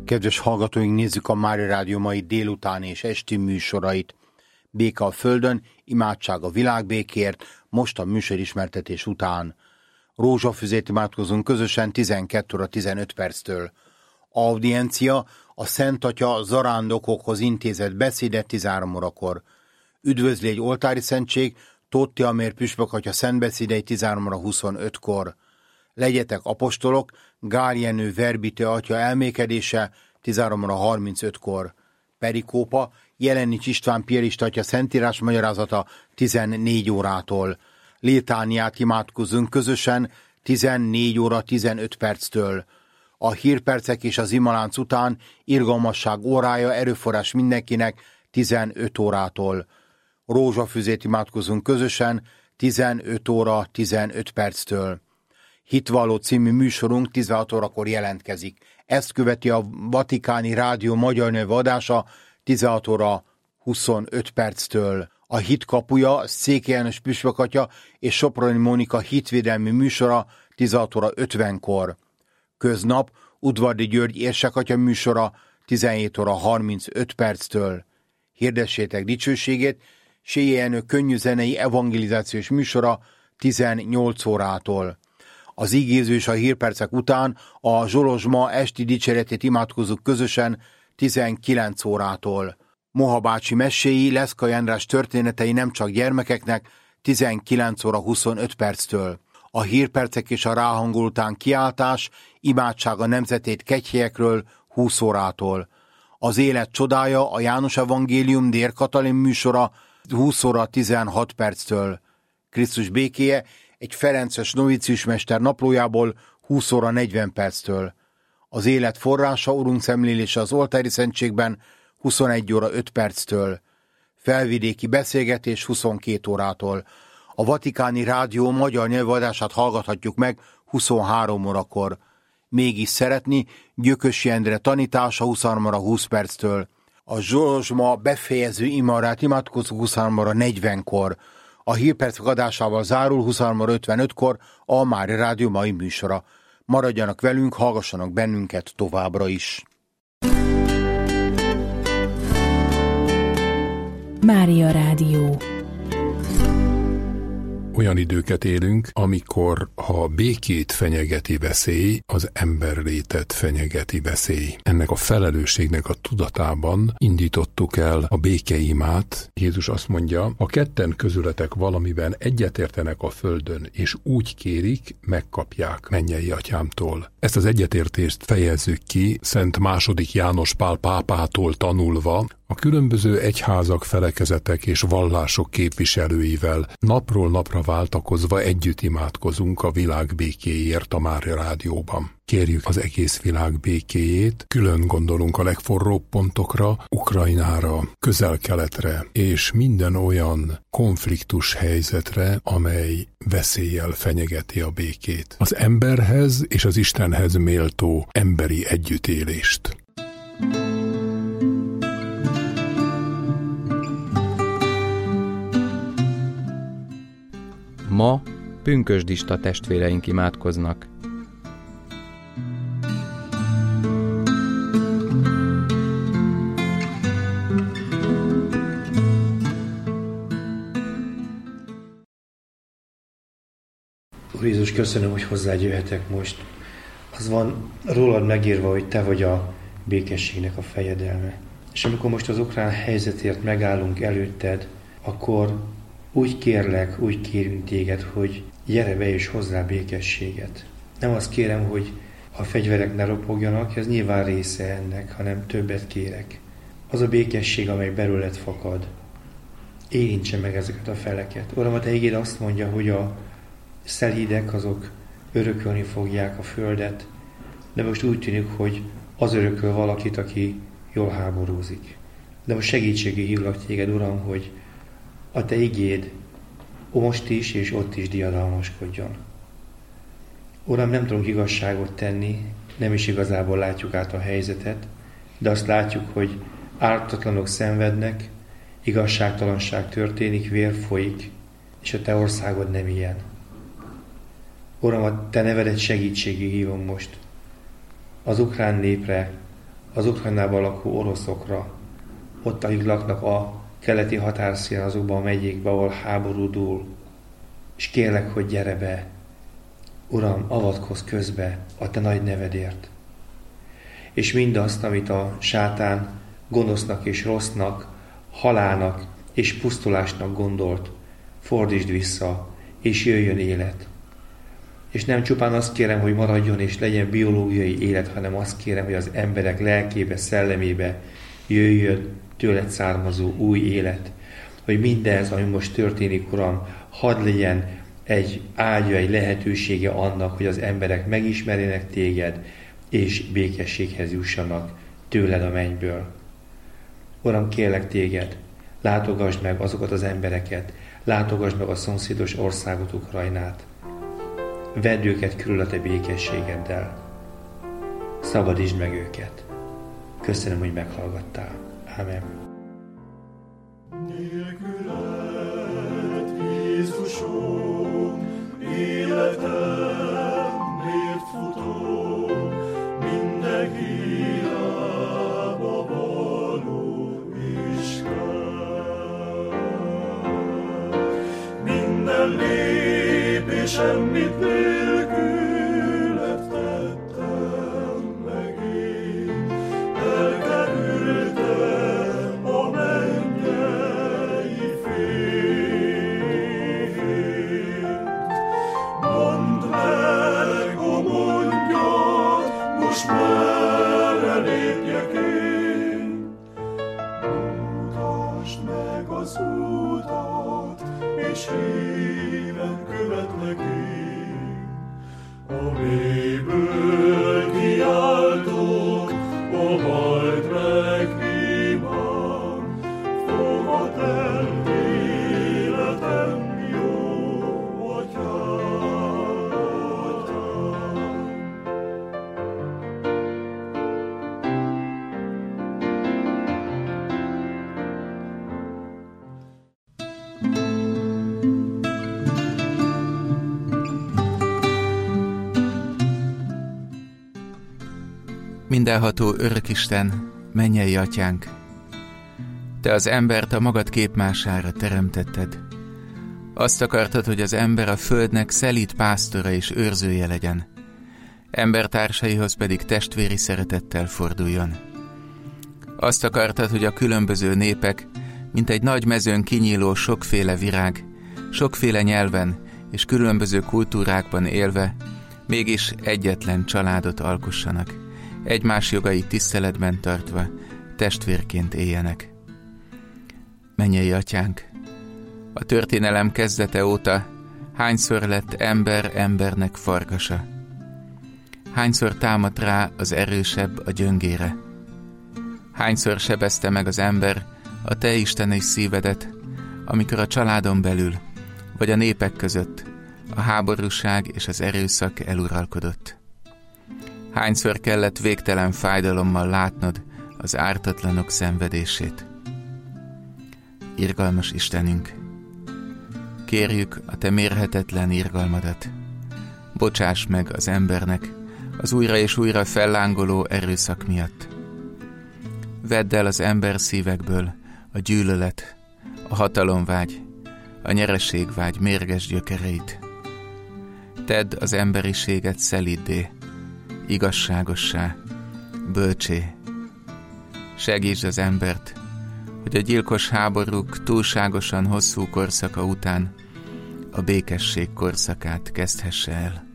Kedves hallgatóink, nézzük a Mária Rádió mai délután és esti műsorait. Béke a földön, imádság a világbékért, most a műsorismertetés után. Rózsafüzét imádkozunk közösen 12 óra 15 perctől. Audiencia a Szent Atya zarándokokhoz intézett beszéde 13 órakor. Üdvözlégy oltári szentség, Tóth Amér püspök atya szentbeszédei 13 óra 25-kor. Legyetek apostolok, Gál Jenő verbite atya elmékedése 13 óra 35-kor. Perikópa, Jelenics István piarista atya szentírás magyarázata 14 órától. Létániát imádkozunk közösen 14 óra 15 perctől. A hírpercek és az imalánc után irgalmasság órája, erőforrás mindenkinek 15 órától. Rózsafüzét imádkozunk közösen 15 óra 15 perctől. Hitvalló című műsorunk 16 órakor jelentkezik. Ezt követi a Vatikáni Rádió magyar nyelvű adása 16 óra 25 perctől. A Hit kapuja, Székely János püspök atya és Soproni Mónika hitvédelmi műsora 16 óra 50-kor. Köznap Udvardi György érsekatya műsora 17 óra 35 perctől. Hirdessétek dicsőségét, Séjé Jenő könnyű zenei evangelizációs műsora 18 órától. Az igéző és a hírpercek után a Zsolozsma esti dicséretét imádkozzuk közösen 19 órától. Moha bácsi meséi, Leszkai András történetei nem csak gyermekeknek 19 óra 25 perctől. A hírpercek és a ráhangol után kiáltás, imádság a nemzetét kegyhelyekről 20 órától. Az élet csodája, a János evangélium Dér Katalin műsora 20 óra 16 perctől. Krisztus békéje egy ferences noviciusmester naplójából 20 óra 40 perctől. Az élet forrása, Urunk szemlélése az oltári szentségben 21 óra 5 perctől. Felvidéki beszélgetés 22 órától. A Vatikáni Rádió magyar nyelvű adását hallgathatjuk meg 23 órakor. Mégis szeretni, Gyökösi Endre tanítása 23 óra 20 perctől. A Zsolozsma befejező imarát imádkozunk 23 óra 40-kor. A hírpercek adásával zárul 23 óra 55-kor a Mária Rádió mai műsora. Maradjanak velünk, hallgassanak bennünket továbbra is. Mária Rádió. Olyan időket élünk, amikor ha békét fenyegeti veszély, az emberlétet fenyegeti veszély. Ennek a felelősségnek a tudatában indítottuk el a békeimát. Jézus azt mondja, ha ketten közületek valamiben egyetértenek a földön, és úgy kérik, megkapják mennyei atyámtól. Ezt az egyetértést fejezzük ki Szent II. János Pál pápától tanulva, a különböző egyházak, felekezetek és vallások képviselőivel napról napra váltakozva együtt imádkozunk a világ békéért a Mária Rádióban. Kérjük az egész világ békéjét, külön gondolunk a legforróbb pontokra, Ukrajnára, Közel-Keletre és minden olyan konfliktus helyzetre, amely veszéllyel fenyegeti a békét. Az emberhez és az Istenhez méltó emberi együttélést. Ma pünkösdista testvéreink imádkoznak. Úr Jézus, köszönöm, hogy hozzád jöhetek most. Az van rólad megírva, hogy te vagy a békességnek a fejedelme. És amikor most az ukrán helyzetért megállunk előtted, akkor úgy kérlek, úgy kérünk téged, hogy gyere be és hozzá békességet. Nem azt kérem, hogy a fegyverek ne ropogjanak, ez nyilván része ennek, hanem többet kérek. Az a békesség, amely belőled fakad, érintse meg ezeket a feleket. Uram, a te igéd azt mondja, hogy a szelídek azok örökölni fogják a földet, de most úgy tűnik, hogy az örököl valakit, aki jól háborúzik. De most segítségé hívlak téged, Uram, hogy a te igéd most is és ott is diadalmaskodjon. Uram, nem tudunk igazságot tenni, nem is igazából látjuk át a helyzetet, de azt látjuk, hogy ártatlanok szenvednek, igazságtalanság történik, vér folyik, és a te országod nem ilyen. Uram, a te nevedet segítségé hívom most az ukrán népre, az Ukrajnában lakó oroszokra, ott, akik laknak a keleti határszínen, azokban a megyékben, ahol háború dúl, és kérlek, hogy gyere be, Uram, avatkozz közbe a te nagy nevedért. És mindazt, amit a sátán gonosznak és rossznak, halálnak és pusztulásnak gondolt, fordítsd vissza, és jöjjön élet. És nem csupán azt kérem, hogy maradjon és legyen biológiai élet, hanem azt kérem, hogy az emberek lelkébe, szellemébe jöjjön tőled származó új élet. Hogy mindez, ami most történik, Uram, hadd legyen egy ágya, egy lehetősége annak, hogy az emberek megismerjenek téged, és békességhez jussanak tőled a mennyből. Uram, kérlek téged, látogasd meg azokat az embereket, látogasd meg a szomszédos országot, Ukrajnát. Vedd őket körül a te békességeddel. Szabadítsd meg őket. Köszönöm, hogy meghallgattál. Ámen. Nélküled, Jézusom, életem, miért futok, minden hiába való is kell. Minden lépésem, nélküled tettem meg én, elkerültem a mennyei fényt. Mondd meg a mondjat, most merre lépjek én. Mutasd meg az utat, és híven követlek én. A mélyből kiáltok, a halld meg imám, fogad el életem, jó atyám, atyám. Mindenható Örökisten, mennyei atyánk, te az embert a magad képmására teremtetted. Azt akartad, hogy az ember a földnek szelíd pásztora és őrzője legyen, embertársaihoz pedig testvéri szeretettel forduljon. Azt akartad, hogy a különböző népek, mint egy nagy mezőn kinyíló sokféle virág, sokféle nyelven és különböző kultúrákban élve, mégis egyetlen családot alkossanak, egymás jogait tiszteletben tartva, testvérként éljenek. Mennyei atyánk, a történelem kezdete óta hányszor lett ember embernek farkasa? Hányszor támadt rá az erősebb a gyöngére? Hányszor sebezte meg az ember a te isteni szívedet, amikor a családon belül, vagy a népek között a háborúság és az erőszak eluralkodott? Hányszor kellett végtelen fájdalommal látnod az ártatlanok szenvedését? Irgalmas Istenünk, kérjük a te mérhetetlen irgalmadat. Bocsáss meg az embernek az újra és újra fellángoló erőszak miatt. Vedd el az ember szívekből a gyűlölet, a hatalomvágy, a nyereségvágy mérges gyökereit. Tedd az emberiséget szeliddé, igazságossá, bölcsé. Segítsd az embert, hogy a gyilkos háborúk túlságosan hosszú korszaka után a békesség korszakát kezdhesse el.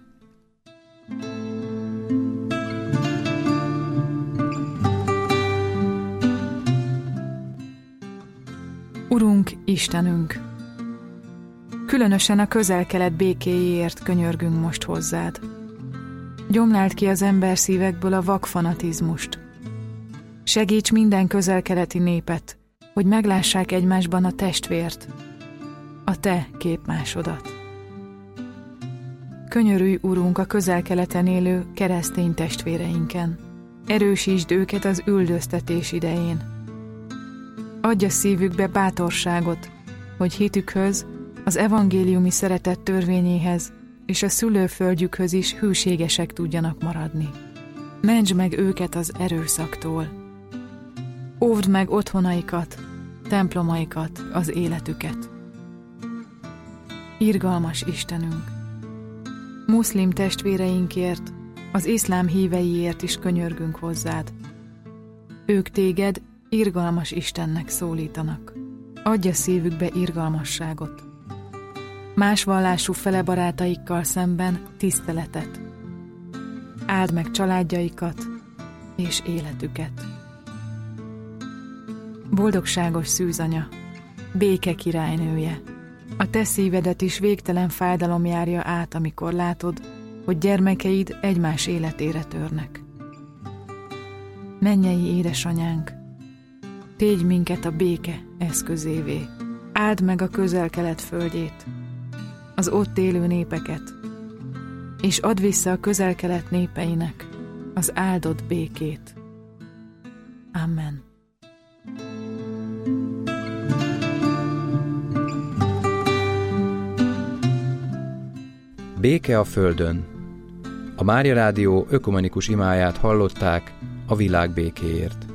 Urunk, Istenünk! Különösen a Közel-Kelet békéjéért könyörgünk most hozzád. Gyomláld ki az ember szívekből a vakfanatizmust. Segíts minden közel-keleti népet, hogy meglássák egymásban a testvért, a te képmásodat. Könyörülj, Urunk, a Közel-Keleten élő keresztény testvéreinken. Erősítsd őket az üldöztetés idején. Adj a szívükbe bátorságot, hogy hitükhöz, az evangéliumi szeretet törvényéhez és a szülőföldjükhöz is hűségesek tudjanak maradni. Mentsd meg őket az erőszaktól. Óvd meg otthonaikat, templomaikat, az életüket. Irgalmas Istenünk! Muszlim testvéreinkért, az iszlám híveiért is könyörgünk hozzád. Ők téged irgalmas Istennek szólítanak. Adj a szívükbe irgalmasságot. Más vallású felebarátaikkal szemben tiszteletet. Áld meg családjaikat és életüket. Boldogságos szűzanya, béke királynője, a te szívedet is végtelen fájdalom járja át, amikor látod, hogy gyermekeid egymás életére törnek. Mennyei édesanyánk, tégy minket a béke eszközévé, áld meg a Közel-Kelet földjét, az ott élő népeket, és add vissza a Közel-Kelet népeinek az áldott békét. Amen. Béke a földön. A Mária Rádió ökumenikus imáját hallották a világ békéért.